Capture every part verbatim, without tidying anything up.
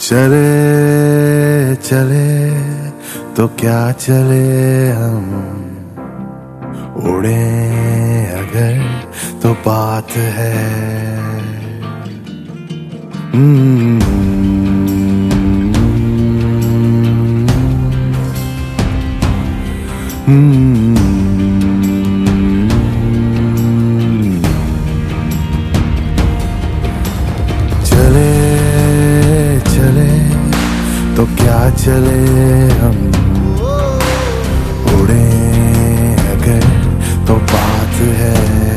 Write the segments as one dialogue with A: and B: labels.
A: चले चले तो क्या चले हम, उड़े अगर तो बात है। चले चले तो क्या चले हम, उड़े अगर तो बात है।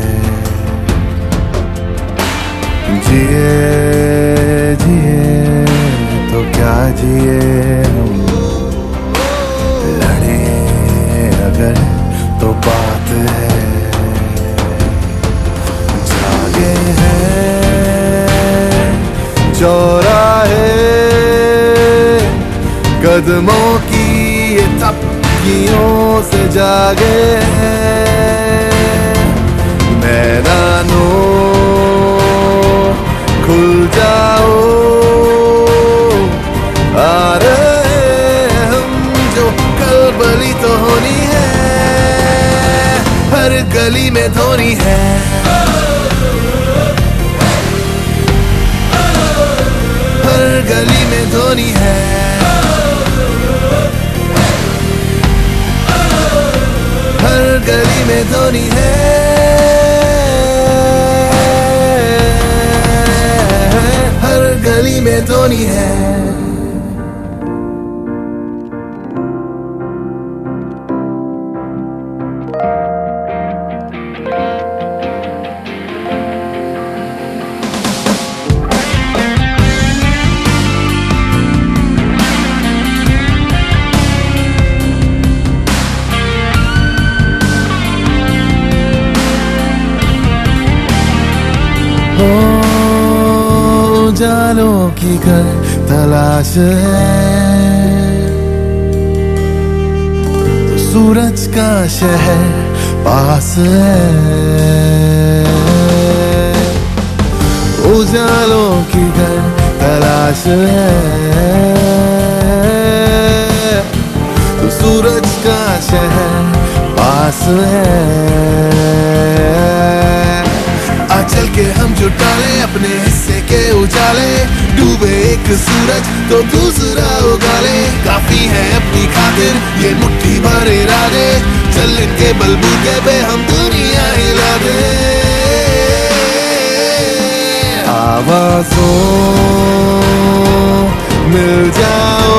A: जिए जिए तो क्या जिए हम, लड़े अगर तो बात है। जागे हैं चौराहे कदमों की ये थपकियों से, जागे हैं मैदानों खुल जाओ। आ रहे हम जो कलबली तो होनी है, हर गली में धोनी है। हर गली में धोनी है, हर गली में धोनी है। हर गली में धोनी है। उजालों की घर तलाश है, तो सूरज का शहर पास है। उजालों की घर तलाश है, तो सूरज का शहर पास है। चल के हम जुटा ले अपने हिस्से के उजाले, डूबे एक सूरज तो दूसरा उगा ले। काफी है अपनी खातिर ये मुट्ठी भर इरादे, चल इनके बलबूते पे हम दुनिया हिला दे। आवाज़ों मिल जाओ,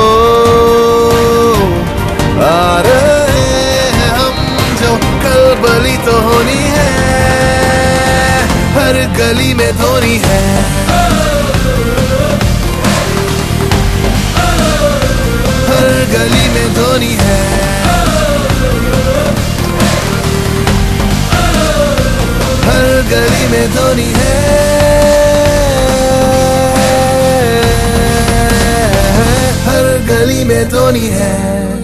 A: आ रहे हैं हम जो कलबली तो होनी है, हर गली में धोनी है। हर गली में धोनी है, हर गली में धोनी है। हर गली में धोनी है।